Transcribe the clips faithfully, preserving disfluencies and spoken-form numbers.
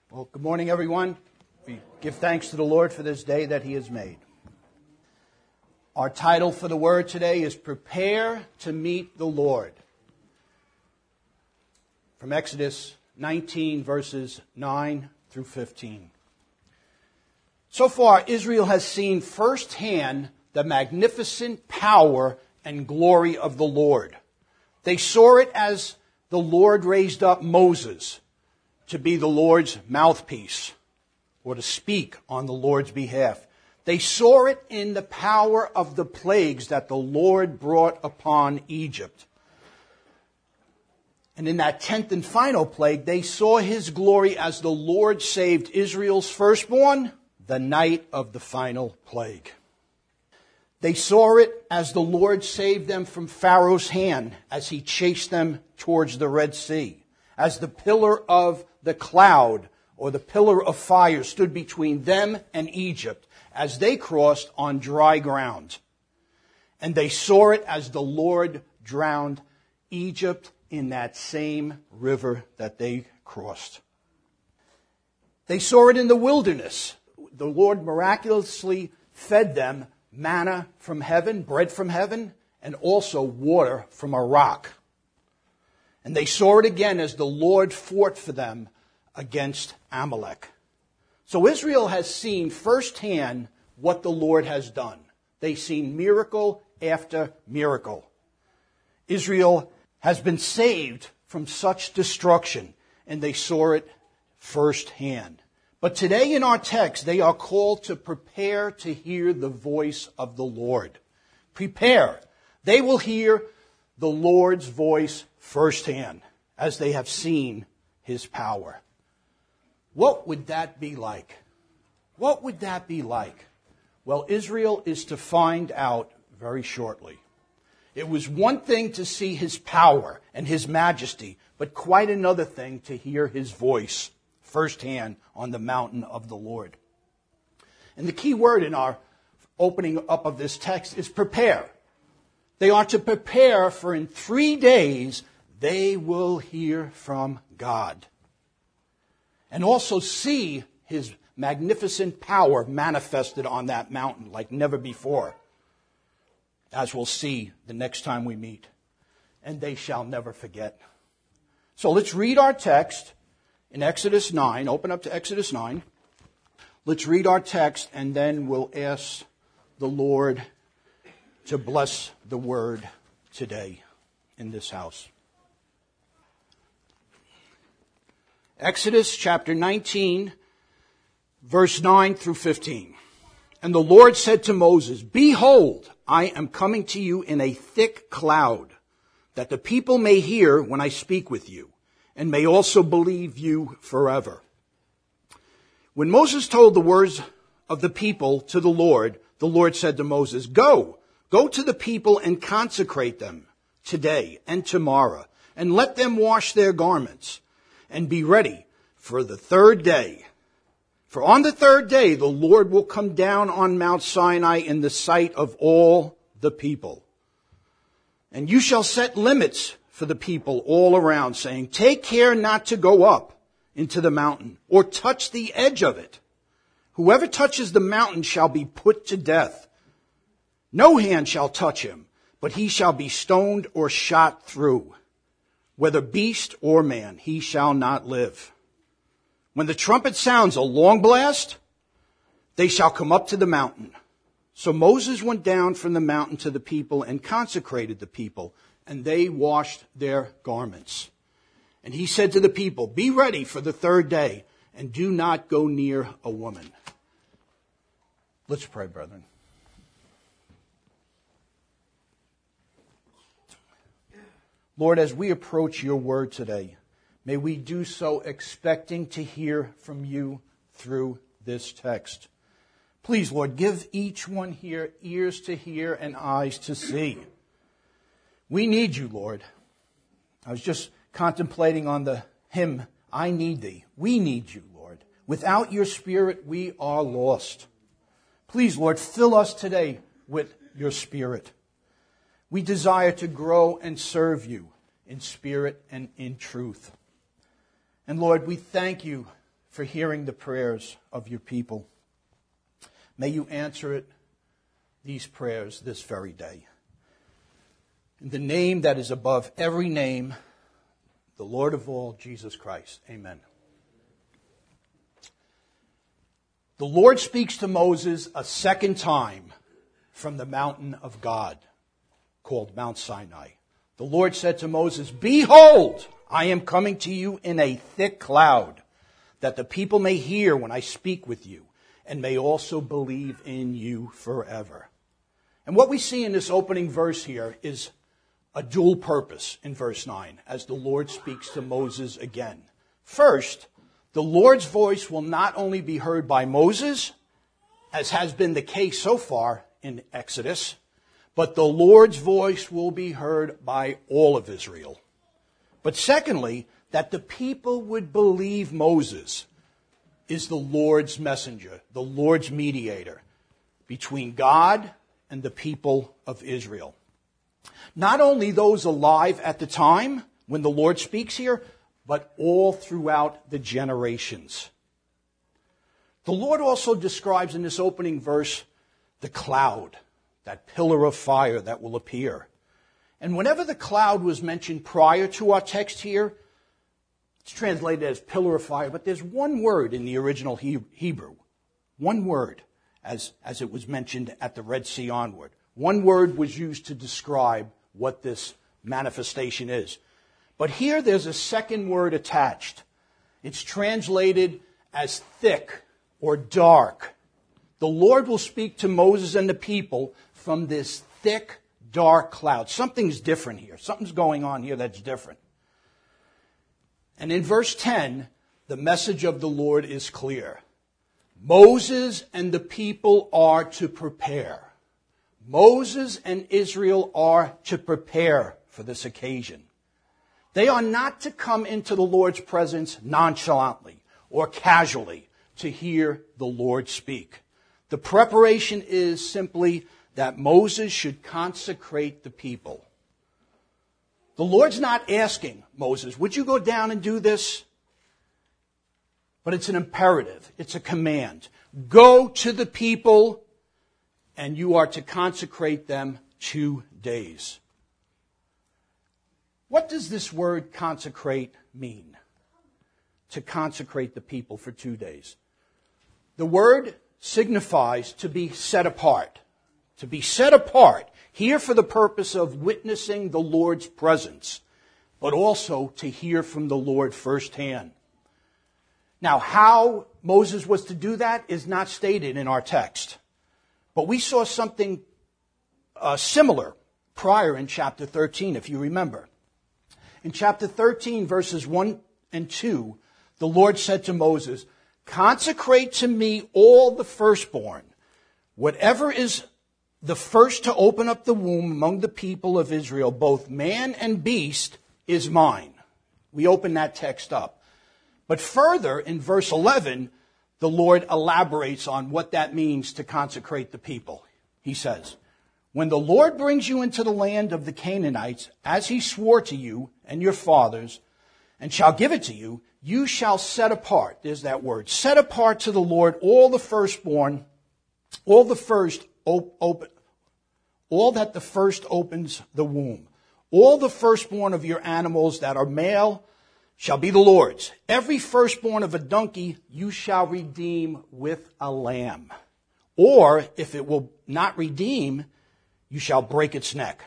Well, good morning, everyone. We give thanks to the Lord for this day that He has made. Our title for the word today is Prepare to Meet the Lord. From Exodus nineteen, verses nine through fifteen. So far, Israel has seen firsthand the magnificent power and glory of the Lord. They saw it as the Lord raised up Moses to be the Lord's mouthpiece, or to speak on the Lord's behalf. They saw it in the power of the plagues that the Lord brought upon Egypt. And in that tenth and final plague, they saw His glory as the Lord saved Israel's firstborn the night of the final plague. They saw it as the Lord saved them from Pharaoh's hand as he chased them towards the Red Sea, as the pillar of the cloud or the pillar of fire stood between them and Egypt as they crossed on dry ground. And they saw it as the Lord drowned Egypt in that same river that they crossed. They saw it in the wilderness. The Lord miraculously fed them manna from heaven, bread from heaven, and also water from a rock. And they saw it again as the Lord fought for them against Amalek. So Israel has seen firsthand what the Lord has done. They've seen miracle after miracle. Israel has been saved from such destruction, and they saw it firsthand. But today in our text, they are called to prepare to hear the voice of the Lord. Prepare. They will hear the Lord's voice firsthand as they have seen His power. What would that be like? What would that be like? Well, Israel is to find out very shortly. It was one thing to see His power and His majesty, but quite another thing to hear His voice firsthand on the mountain of the Lord. And the key word in our opening up of this text is prepare. They are to prepare, for in three days they will hear from God. And also see His magnificent power manifested on that mountain like never before, as we'll see the next time we meet. And they shall never forget. So let's read our text in Exodus nine. Open up to Exodus nine. Let's read our text, and then we'll ask the Lord to bless the word today in this house. Exodus chapter nineteen, verse nine through fifteen. And the Lord said to Moses, Behold, I am coming to you in a thick cloud, that the people may hear when I speak with you, and may also believe you forever. When Moses told the words of the people to the Lord, the Lord said to Moses, Go, go to the people and consecrate them today and tomorrow, and let them wash their garments, and be ready for the third day. For on the third day the Lord will come down on Mount Sinai in the sight of all the people. And you shall set limits for the people all around, saying, Take care not to go up into the mountain, or touch the edge of it. Whoever touches the mountain shall be put to death. No hand shall touch him, but he shall be stoned or shot through. Whether beast or man, he shall not live. When the trumpet sounds a long blast, they shall come up to the mountain. So Moses went down from the mountain to the people and consecrated the people, and they washed their garments. And he said to the people, Be ready for the third day, and do not go near a woman. Let's pray, brethren. Lord, as we approach your word today, may we do so expecting to hear from you through this text. Please, Lord, give each one here ears to hear and eyes to see. We need you, Lord. I was just contemplating on the hymn, I Need Thee. We need you, Lord. Without your Spirit, we are lost. Please, Lord, fill us today with your Spirit. We desire to grow and serve you in spirit and in truth. And Lord, we thank you for hearing the prayers of your people. May you answer it, these prayers, this very day. In the name that is above every name, the Lord of all, Jesus Christ. Amen. The Lord speaks to Moses a second time from the mountain of God, called Mount Sinai. The Lord said to Moses, "Behold, I am coming to you in a thick cloud, that the people may hear when I speak with you, and may also believe in you forever." And what we see in this opening verse here is a dual purpose in verse nine, as the Lord speaks to Moses again. First, the Lord's voice will not only be heard by Moses, as has been the case so far in Exodus, but the Lord's voice will be heard by all of Israel. But secondly, that the people would believe Moses is the Lord's messenger, the Lord's mediator between God and the people of Israel. Not only those alive at the time when the Lord speaks here, but all throughout the generations. The Lord also describes in this opening verse the cloud, that pillar of fire that will appear. And whenever the cloud was mentioned prior to our text here, it's translated as pillar of fire, but there's one word in the original Hebrew. One word, as, as it was mentioned at the Red Sea onward. One word was used to describe what this manifestation is. But here there's a second word attached. It's translated as thick or dark. The Lord will speak to Moses and the people from this thick, dark cloud. Something's different here. Something's going on here that's different. And in verse ten, the message of the Lord is clear. Moses and the people are to prepare. Moses and Israel are to prepare for this occasion. They are not to come into the Lord's presence nonchalantly or casually to hear the Lord speak. The preparation is simply that Moses should consecrate the people. The Lord's not asking Moses, would you go down and do this? But it's an imperative. It's a command. Go to the people and you are to consecrate them two days. What does this word consecrate mean? To consecrate the people for two days. The word signifies to be set apart. To be set apart, here for the purpose of witnessing the Lord's presence, but also to hear from the Lord firsthand. Now, how Moses was to do that is not stated in our text. But we saw something uh, similar prior in chapter thirteen, if you remember. In chapter thirteen, verses one and two, the Lord said to Moses, "Consecrate to me all the firstborn. Whatever is the first to open up the womb among the people of Israel, both man and beast, is mine." We open that text up. But further, in verse eleven, the Lord elaborates on what that means to consecrate the people. He says, "When the Lord brings you into the land of the Canaanites, as he swore to you and your fathers, and shall give it to you, you shall set apart," there's that word, "set apart to the Lord all the firstborn, all the first op- open, all that the first opens the womb. All the firstborn of your animals that are male shall be the Lord's. Every firstborn of a donkey you shall redeem with a lamb. Or, if it will not redeem, you shall break its neck.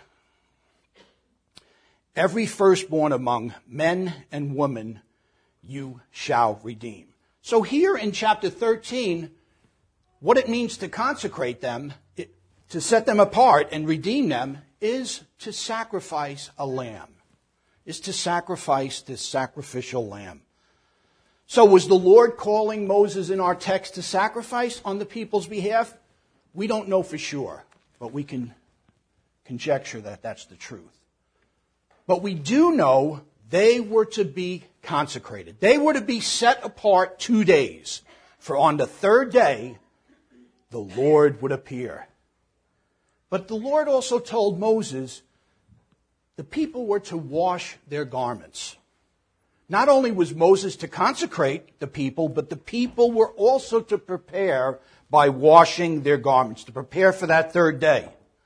Every firstborn among men and women you shall redeem." So here in chapter thirteen, what it means to consecrate them, it, to set them apart and redeem them, is to sacrifice a lamb, is to sacrifice this sacrificial lamb. So was the Lord calling Moses in our text to sacrifice on the people's behalf? We don't know for sure, but we can conjecture that that's the truth. But we do know they were to be consecrated. They were to be set apart two days. For on the third day, the Lord would appear. But the Lord also told Moses the people were to wash their garments. Not only was Moses to consecrate the people, but the people were also to prepare by washing their garments, to prepare for that third day.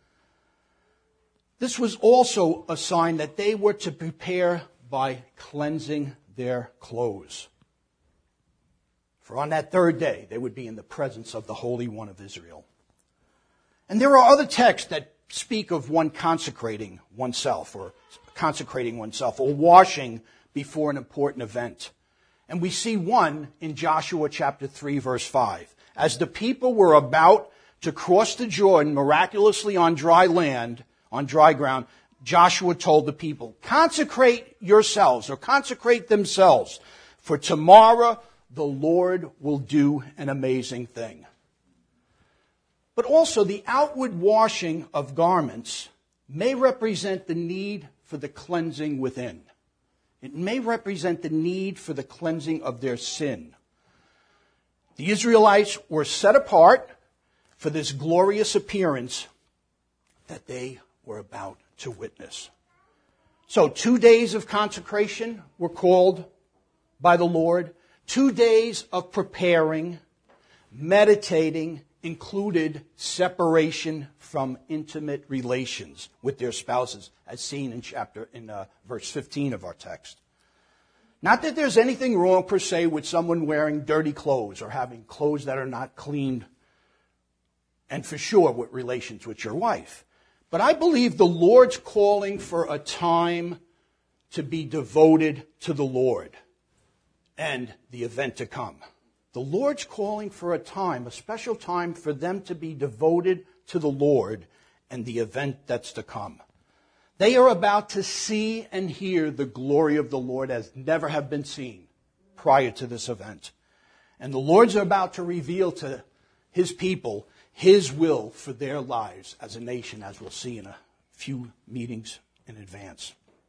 This was also a sign that they were to prepare by cleansing their clothes. For on that third day, they would be in the presence of the Holy One of Israel. And there are other texts that speak of one consecrating oneself, or consecrating oneself, or washing before an important event. And we see one in Joshua chapter three, verse five. As the people were about to cross the Jordan miraculously on dry land, on dry ground, Joshua told the people, consecrate yourselves, or consecrate themselves, for tomorrow the Lord will do an amazing thing. But also the outward washing of garments may represent the need for the cleansing within. It may represent the need for the cleansing of their sin. The Israelites were set apart for this glorious appearance that they were about to witness. So two days of consecration were called by the Lord. Two days of preparing, meditating, included separation from intimate relations with their spouses, as seen in chapter in uh, verse fifteen of our text. Not that there's anything wrong per se with someone wearing dirty clothes or having clothes that are not cleaned, and for sure with relations with your wife. But I believe the Lord's calling for a time to be devoted to the Lord and the event to come. The Lord's calling for a time, a special time for them to be devoted to the Lord and the event that's to come. They are about to see and hear the glory of the Lord as never have been seen prior to this event. And the Lord's about to reveal to His people His will for their lives as a nation, as we'll see in a few meetings in advance.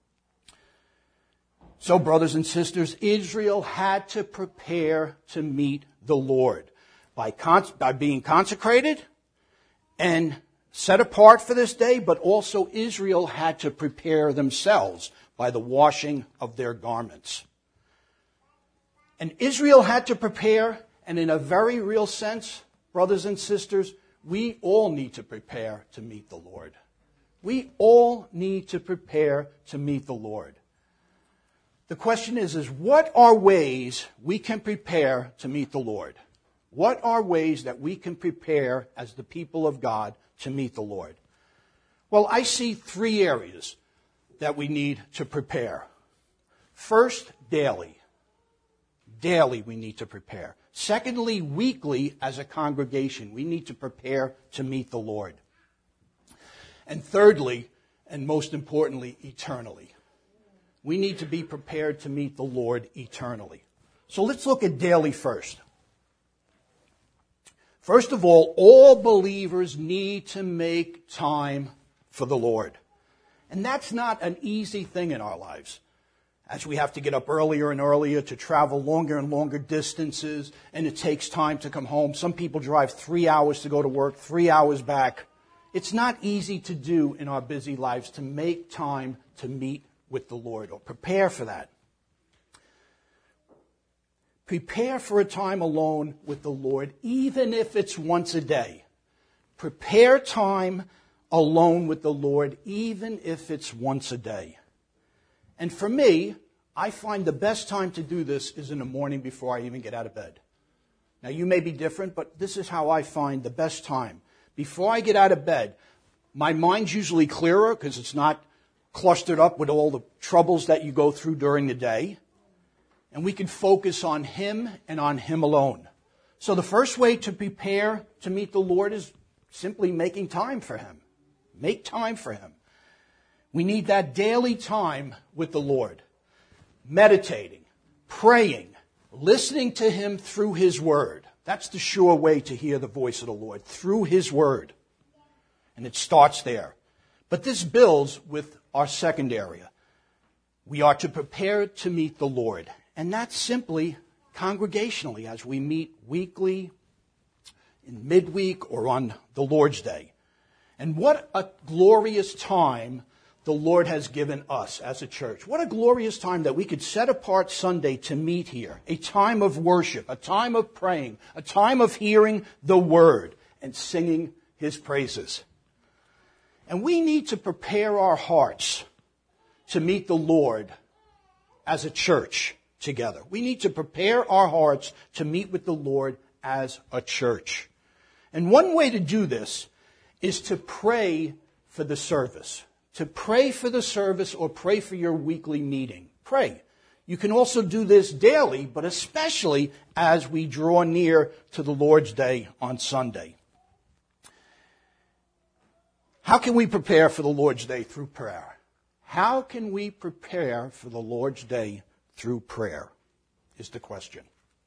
So, brothers and sisters, Israel had to prepare to meet the Lord by, con- by being consecrated and set apart for this day, but also Israel had to prepare themselves by the washing of their garments. And Israel had to prepare, and in a very real sense, brothers and sisters, we all need to prepare to meet the Lord. We all need to prepare to meet the Lord. The question is, is what are ways we can prepare to meet the Lord? What are ways that we can prepare as the people of God to meet the Lord? Well, I see three areas that we need to prepare. First, daily. Daily we need to prepare. Secondly, weekly as a congregation, we need to prepare to meet the Lord. And thirdly, and most importantly, eternally. We need to be prepared to meet the Lord eternally. So let's look at daily first. First of all, all believers need to make time for the Lord. And that's not an easy thing in our lives, as we have to get up earlier and earlier to travel longer and longer distances, and it takes time to come home. Some people drive three hours to go to work, three hours back. It's not easy to do in our busy lives to make time to meet with the Lord or prepare for that. Prepare for a time alone with the Lord, even if it's once a day. Prepare time alone with the Lord, even if it's once a day. And for me, I find the best time to do this is in the morning before I even get out of bed. Now, you may be different, but this is how I find the best time. Before I get out of bed, my mind's usually clearer because it's not clustered up with all the troubles that you go through during the day. And we can focus on Him and on Him alone. So the first way to prepare to meet the Lord is simply making time for Him. Make time for Him. We need that daily time with the Lord. Meditating, praying, listening to Him through His Word. That's the sure way to hear the voice of the Lord, through His Word. And it starts there. But this builds with our second area. We are to prepare to meet the Lord. And that's simply congregationally as we meet weekly, in midweek, or on the Lord's Day. And what a glorious time the Lord has given us as a church. What a glorious time that we could set apart Sunday to meet here. A time of worship, a time of praying, a time of hearing the Word and singing His praises. And we need to prepare our hearts to meet the Lord as a church together. We need to prepare our hearts to meet with the Lord as a church. And one way to do this is to pray for the service. To pray for the service or pray for your weekly meeting. Pray. You can also do this daily, but especially as we draw near to the Lord's Day on Sunday. How can we prepare for the Lord's Day through prayer? How can we prepare for the Lord's Day through prayer is the question.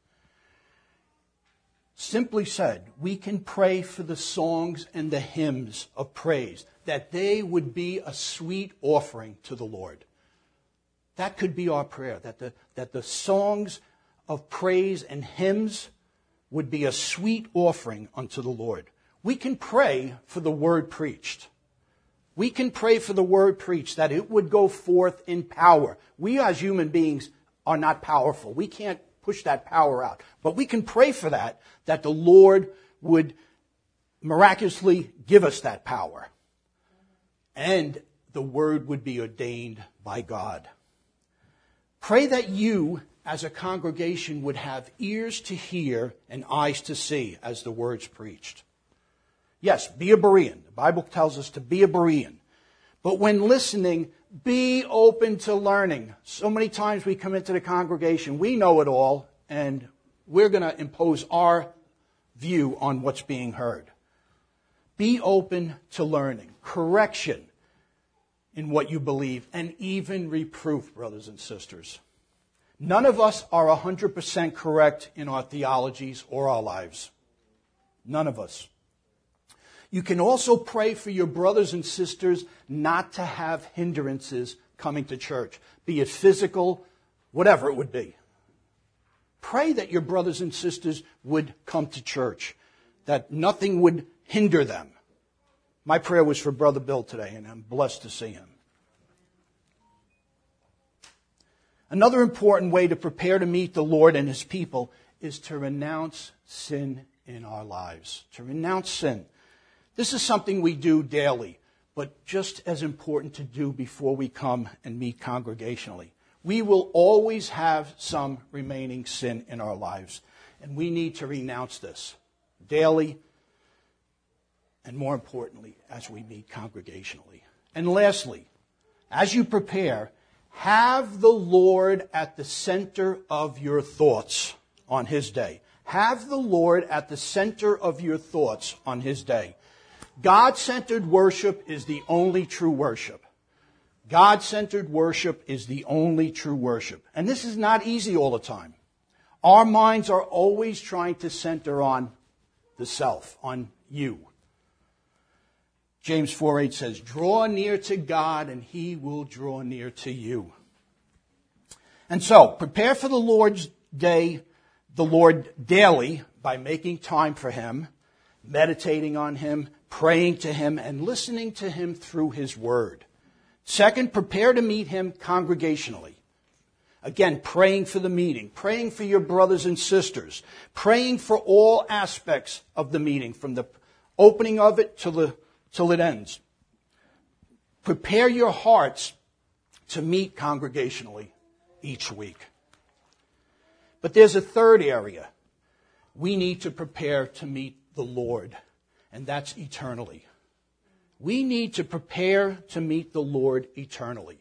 Simply said, we can pray for the songs and the hymns of praise, that they would be a sweet offering to the Lord. That could be our prayer, that the, that the songs of praise and hymns would be a sweet offering unto the Lord. We can pray for the word preached. We can pray for the word preached, that it would go forth in power. We as human beings are not powerful. We can't push that power out. But we can pray for that, that the Lord would miraculously give us that power. And the word would be ordained by God. Pray that you, as a congregation, would have ears to hear and eyes to see as the word's preached. Yes, be a Berean. The Bible tells us to be a Berean. But when listening, be open to learning. So many times we come into the congregation, we know it all, and we're going to impose our view on what's being heard. Be open to learning, correction in what you believe, and even reproof, brothers and sisters. None of us are one hundred percent correct in our theologies or our lives. None of us. You can also pray for your brothers and sisters not to have hindrances coming to church, be it physical, whatever it would be. Pray that your brothers and sisters would come to church, that nothing would hinder them. My prayer was for Brother Bill today, and I'm blessed to see him. Another important way to prepare to meet the Lord and His people is to renounce sin in our lives. To renounce sin. This is something we do daily, but just as important to do before we come and meet congregationally. We will always have some remaining sin in our lives, and we need to renounce this daily, and more importantly, as we meet congregationally. And lastly, as you prepare, have the Lord at the center of your thoughts on His day. Have the Lord at the center of your thoughts on His day. God-centered worship is the only true worship. God-centered worship is the only true worship. And this is not easy all the time. Our minds are always trying to center on the self, on you. James four eight says, draw near to God and He will draw near to you. And so, prepare for the Lord's day, the Lord daily, by making time for Him, meditating on Him, praying to Him, and listening to Him through His Word. Second, prepare to meet Him congregationally. Again, praying for the meeting, praying for your brothers and sisters, praying for all aspects of the meeting, from the opening of it till, the, till it ends. Prepare your hearts to meet congregationally each week. But there's a third area. We need to prepare to meet the Lord, and that's eternally. We need to prepare to meet the Lord eternally.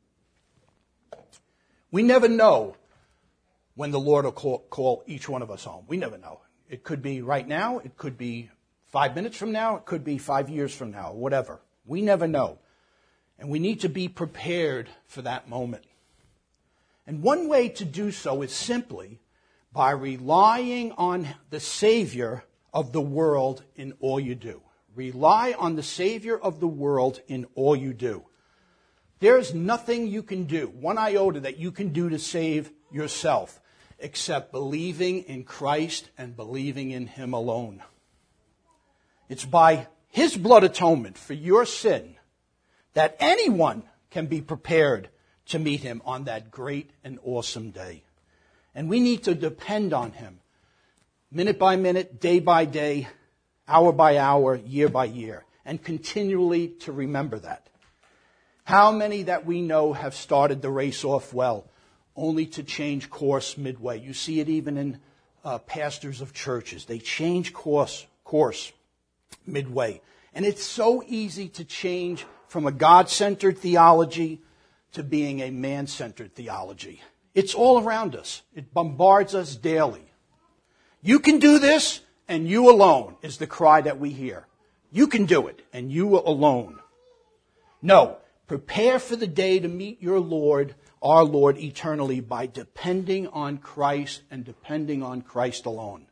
We never know when the Lord will call, call each one of us home. We never know. It could be right now. It could be five minutes from now. It could be five years from now, whatever. We never know. And we need to be prepared for that moment. And one way to do so is simply by relying on the Savior of the world in all you do. Rely on the Savior of the world in all you do. There's nothing you can do, one iota that you can do to save yourself, except believing in Christ and believing in Him alone. It's by His blood atonement for your sin that anyone can be prepared to meet him on that great and awesome day. And we need to depend on him minute by minute, day by day, hour by hour, year by year, and continually to remember that. How many that we know have started the race off well, only to change course midway? You see it even in uh, pastors of churches. They change course, course midway. And it's so easy to change from a God-centered theology to being a man-centered theology. It's all around us. It bombards us daily. You can do this, and you alone is the cry that we hear. You can do it, and you alone. No, prepare for the day to meet your Lord, our Lord, eternally by depending on Christ and depending on Christ alone.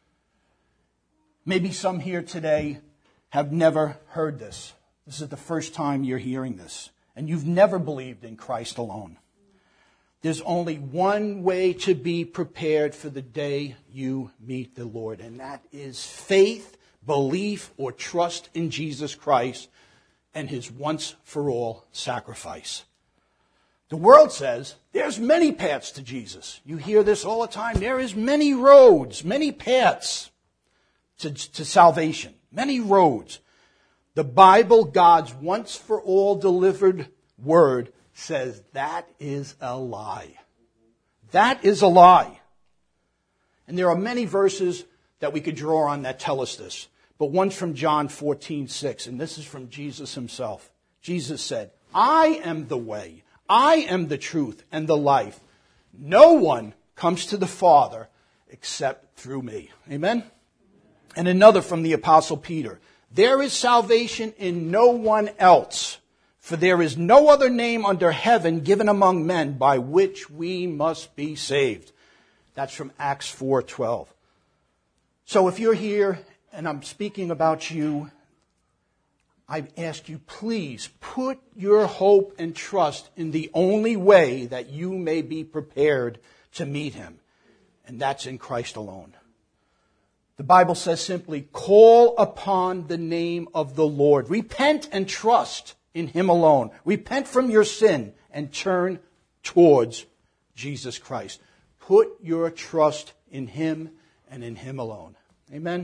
Maybe some here today have never heard this. This is the first time you're hearing this, and you've never believed in Christ alone. There's only one way to be prepared for the day you meet the Lord, and that is faith, belief, or trust in Jesus Christ and his once-for-all sacrifice. The world says there's many paths to Jesus. You hear this all the time. There is many roads, many paths to, to salvation, many roads. The Bible, God's once-for-all delivered word, says that is a lie. That is a lie. And there are many verses that we could draw on that tell us this. But one's from John fourteen six, and this is from Jesus himself. Jesus said, I am the way, I am the truth and the life. No one comes to the Father except through me. Amen? And another from the Apostle Peter. There is salvation in no one else. For there is no other name under heaven given among men by which we must be saved. That's from Acts four twelve. So if you're here and I'm speaking about you, I ask you, please put your hope and trust in the only way that you may be prepared to meet him. And that's in Christ alone. The Bible says simply, call upon the name of the Lord. Repent and trust in him alone. Repent from your sin and turn towards Jesus Christ. Put your trust in him and in him alone. Amen?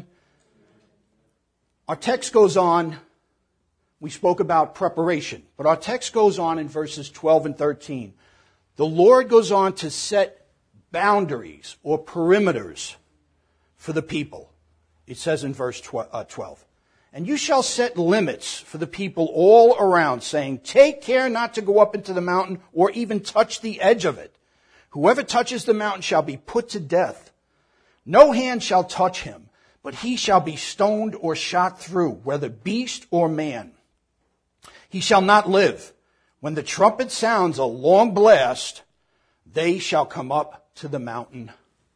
Our text goes on. We spoke about preparation, but our text goes on in verses twelve and thirteen. The Lord goes on to set boundaries or perimeters for the people. It says in verse twelve. And you shall set limits for the people all around, saying, take care not to go up into the mountain or even touch the edge of it. Whoever touches the mountain shall be put to death. No hand shall touch him, but he shall be stoned or shot through, whether beast or man. He shall not live. When the trumpet sounds a long blast, they shall come up to the mountain.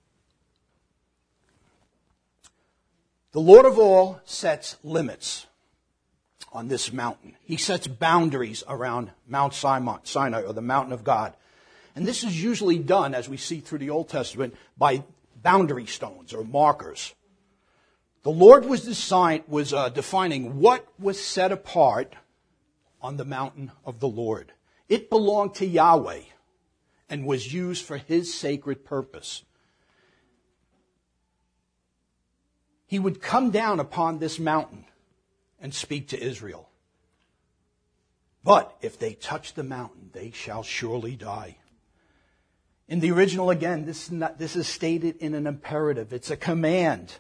The Lord of all sets limits on this mountain. He sets boundaries around Mount Sinai, or the mountain of God. And this is usually done, as we see through the Old Testament, by boundary stones or markers. The Lord was, design, was uh, defining what was set apart on the mountain of the Lord. It belonged to Yahweh and was used for his sacred purpose. He would come down upon this mountain and speak to Israel. But if they touch the mountain, they shall surely die. In the original, again, this is, not, this is stated in an imperative. It's a command.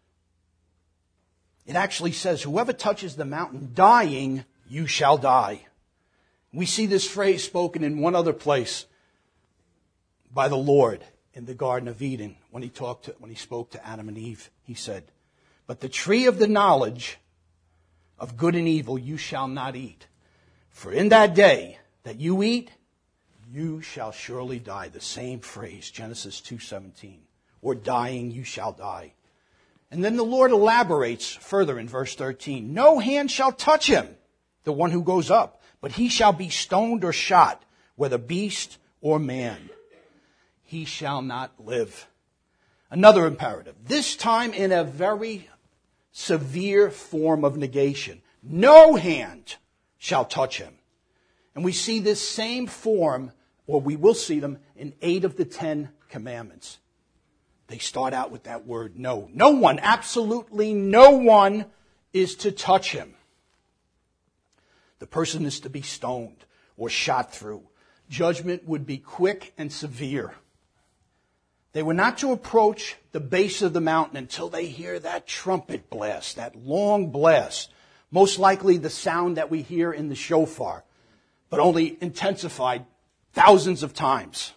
It actually says, whoever touches the mountain dying, you shall die. We see this phrase spoken in one other place by the Lord in the Garden of Eden when he talked to, when he spoke to Adam and Eve. He said, but the tree of the knowledge of good and evil you shall not eat. For in that day that you eat, you shall surely die. The same phrase, Genesis two seventeen. Or dying, you shall die. And then the Lord elaborates further in verse thirteen. No hand shall touch him, the one who goes up, but he shall be stoned or shot, whether beast or man. He shall not live. Another imperative, this time in a very severe form of negation. No hand shall touch him. And we see this same form, or we will see them, in eight of the Ten Commandments. They start out with that word no. No one, absolutely no one, is to touch him. The person is to be stoned or shot through. Judgment would be quick and severe. They were not to approach the base of the mountain until they hear that trumpet blast, that long blast, most likely the sound that we hear in the shofar, but only intensified thousands of times.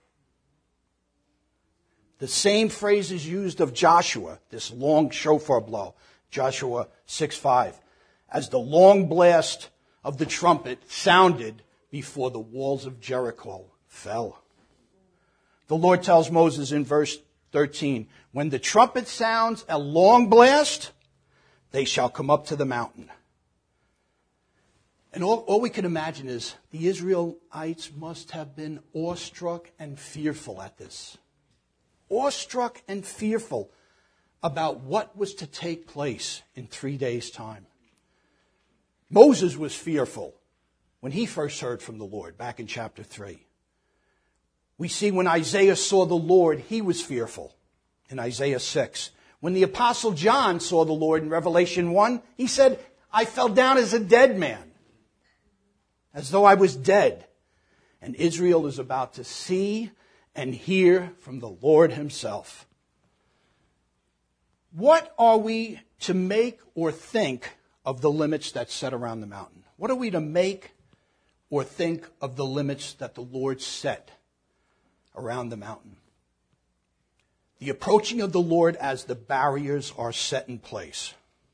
The same phrase is used of Joshua, this long shofar blow, Joshua six five, as the long blast of the trumpet sounded before the walls of Jericho fell. The Lord tells Moses in verse thirteen, when the trumpet sounds a long blast, they shall come up to the mountain. And all, all we can imagine is the Israelites must have been awestruck and fearful at this. Awestruck and fearful about what was to take place in three days' time. Moses was fearful when he first heard from the Lord back in chapter three. We see when Isaiah saw the Lord, he was fearful in Isaiah six. When the Apostle John saw the Lord in Revelation one, he said, I fell down as a dead man, as though I was dead. And Israel is about to see and hear from the Lord himself. What are we to make or think of the limits that set around the mountain? What are we to make or think of the limits that the Lord set around the mountain? The approaching of the Lord as the barriers are set in place.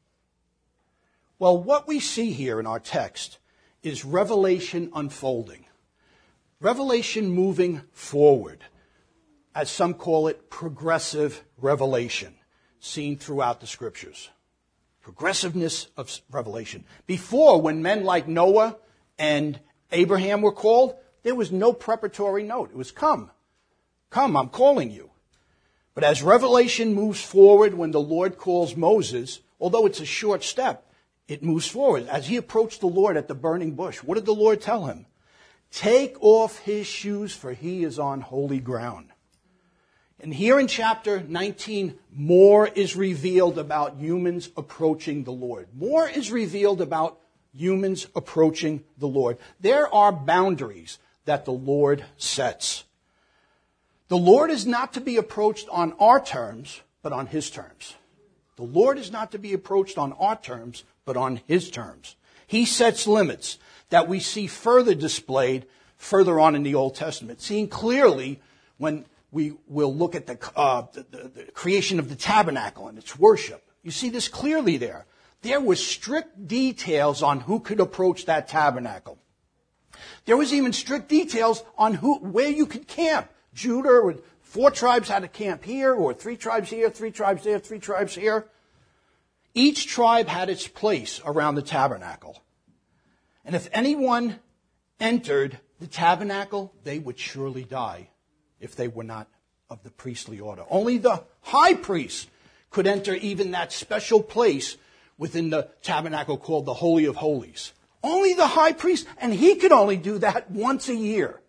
Well, what we see here in our text is revelation unfolding. Revelation moving forward. As some call it, progressive revelation, seen throughout the scriptures. Progressiveness of revelation. Before, when men like Noah and Abraham were called, there was no preparatory note. It was come. Come, I'm calling you. But as revelation moves forward when the Lord calls Moses, although it's a short step, it moves forward. As he approached the Lord at the burning bush, what did the Lord tell him? Take off his shoes, for he is on holy ground. And here in chapter nineteen, more is revealed about humans approaching the Lord. More is revealed about humans approaching the Lord. There are boundaries that the Lord sets. The Lord is not to be approached on our terms, but on his terms. The Lord is not to be approached on our terms, but on his terms. He sets limits that we see further displayed further on in the Old Testament, seen clearly when we will look at the, uh, the, the, the creation of the tabernacle and its worship. You see this clearly there. There were strict details on who could approach that tabernacle. There was even strict details on who, where you could camp. Judah, or four tribes had to camp here, or three tribes here, three tribes there, three tribes here. Each tribe had its place around the tabernacle. And if anyone entered the tabernacle, they would surely die if they were not of the priestly order. Only the high priest could enter even that special place within the tabernacle called the Holy of Holies. Only the high priest, and he could only do that once a year.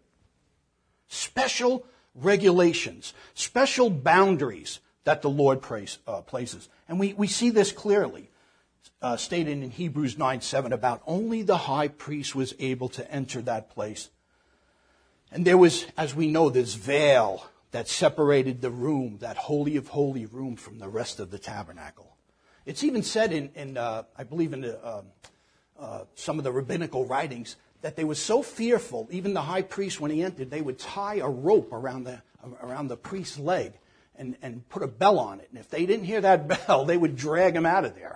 Special regulations, special boundaries that the Lord praise, uh, places. And we, we see this clearly uh, stated in Hebrews nine seven about only the high priest was able to enter that place. And there was, as we know, this veil that separated the room, that holy of holy room, from the rest of the tabernacle. It's even said in, in uh, I believe in the, uh, uh, some of the rabbinical writings, that they were so fearful, even the high priest, when he entered, they would tie a rope around the around the priest's leg and, and put a bell on it. And if they didn't hear that bell, they would drag him out of there.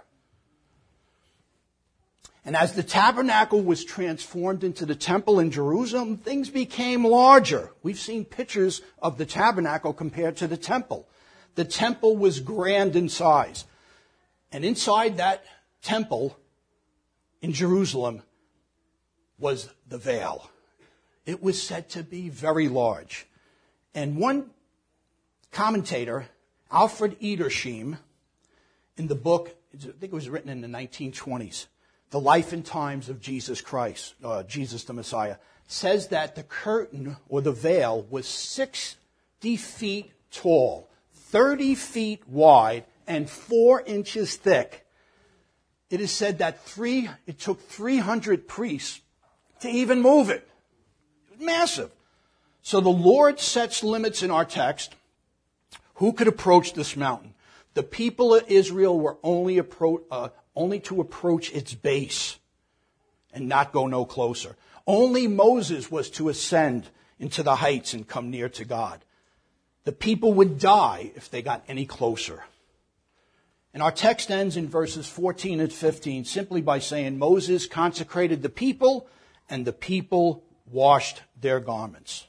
And as the tabernacle was transformed into the temple in Jerusalem, things became larger. We've seen pictures of the tabernacle compared to the temple. The temple was grand in size. And inside that temple in Jerusalem was the veil. It was said to be very large. And one commentator, Alfred Edersheim, in the book, I think it was written in the nineteen twenties, The Life and Times of Jesus Christ, uh, Jesus the Messiah, says that the curtain or the veil was sixty feet tall, thirty feet wide, and four inches thick. It is said that three, it took three hundred priests to even move it. It was massive. So the Lord sets limits in our text. Who could approach this mountain? The people of Israel were only, appro- uh, only to approach its base and not go no closer. Only Moses was to ascend into the heights and come near to God. The people would die if they got any closer. And our text ends in verses fourteen and fifteen simply by saying Moses consecrated the people and the people washed their garments.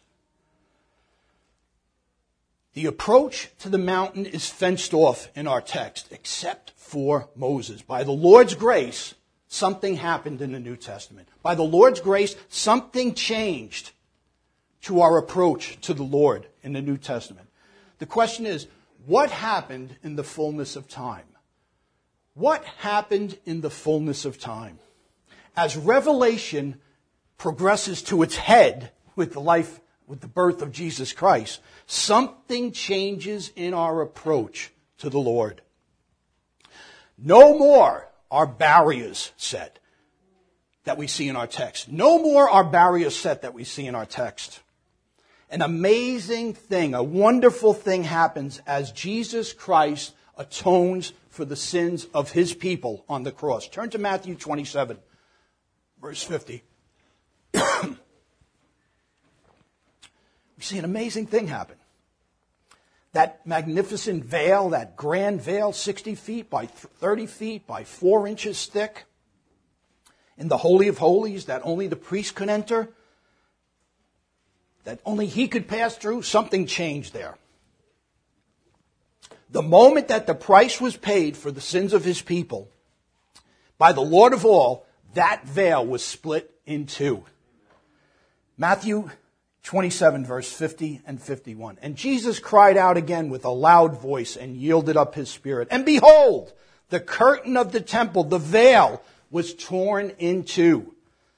The approach to the mountain is fenced off in our text, except for Moses. By the Lord's grace, something happened in the New Testament. By the Lord's grace, something changed to our approach to the Lord in the New Testament. The question is, what happened in the fullness of time? What happened in the fullness of time? As Revelation progresses to its head with the life, with the birth of Jesus Christ, something changes in our approach to the Lord. No more are barriers set that we see in our text. No more are barriers set that we see in our text. An amazing thing, a wonderful thing happens as Jesus Christ atones for the sins of his people on the cross. Turn to Matthew twenty-seven, verse fifty. We see an amazing thing happen. That magnificent veil, that grand veil, sixty feet by thirty feet by four inches thick, in the Holy of Holies that only the priest could enter, that only he could pass through, something changed there. The moment that the price was paid for the sins of his people, by the Lord of all, that veil was split in two. Matthew twenty-seven, verse fifty and fifty-one. And Jesus cried out again with a loud voice and yielded up his spirit. And behold, the curtain of the temple, the veil, was torn in two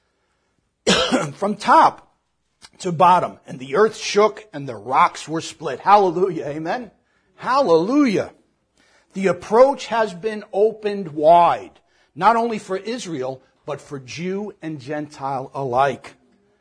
from top to bottom. And the earth shook and the rocks were split. Hallelujah. Amen. Hallelujah. The approach has been opened wide, not only for Israel, but for Jew and Gentile alike.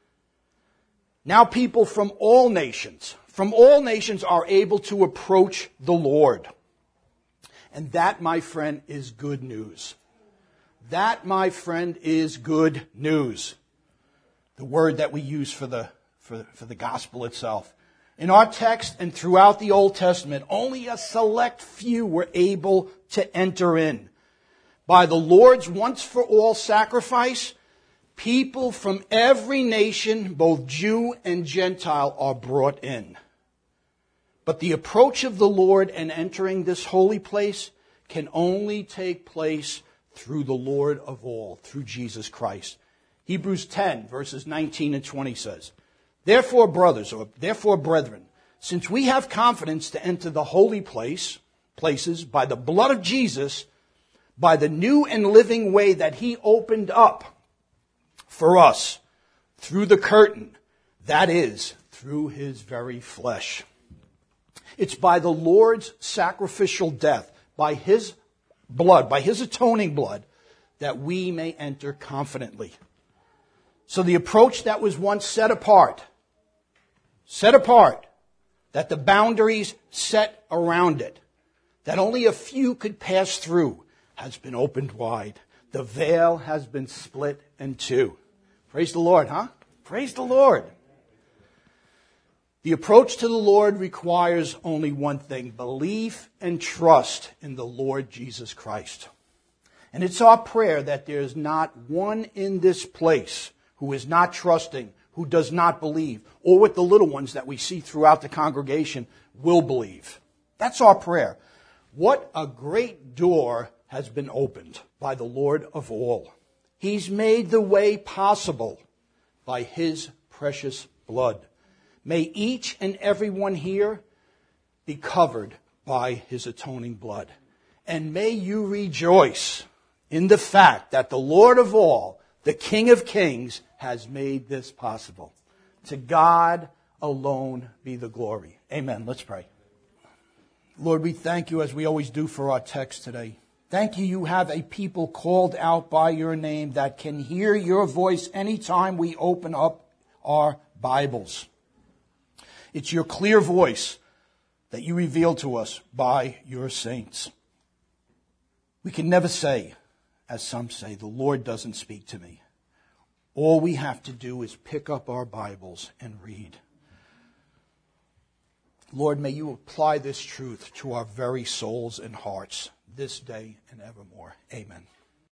Now people from all nations, from all nations are able to approach the Lord. And that, my friend, is good news. That, my friend, is good news. The word that we use for the, for, for the gospel itself. In our text and throughout the Old Testament, only a select few were able to enter in. By the Lord's once-for-all sacrifice, people from every nation, both Jew and Gentile, are brought in. But the approach of the Lord and entering this holy place can only take place through the Lord of all, through Jesus Christ. Hebrews ten, verses nineteen and twenty says, Therefore, brothers, or therefore, brethren, since we have confidence to enter the holy place, places by the blood of Jesus, by the new and living way that he opened up for us through the curtain, that is, through his very flesh. It's by the Lord's sacrificial death, by his blood, by his atoning blood, that we may enter confidently. So the approach that was once set apart, set apart, that the boundaries set around it, that only a few could pass through, has been opened wide. The veil has been split in two. Praise the Lord, huh? Praise the Lord. The approach to the Lord requires only one thing, belief and trust in the Lord Jesus Christ. And it's our prayer that there is not one in this place who is not trusting, who does not believe, or with the little ones that we see throughout the congregation will believe. That's our prayer. What a great door has been opened by the Lord of all. He's made the way possible by his precious blood. May each and every one here be covered by his atoning blood. And may you rejoice in the fact that the Lord of all, the King of kings, has made this possible. To God alone be the glory. Amen. Let's pray. Lord, we thank you as we always do for our text today. Thank you, you have a people called out by your name that can hear your voice anytime we open up our Bibles. It's your clear voice that you reveal to us by your saints. We can never say, as some say, the Lord doesn't speak to me. All we have to do is pick up our Bibles and read. Lord, may you apply this truth to our very souls and hearts this day and evermore. Amen.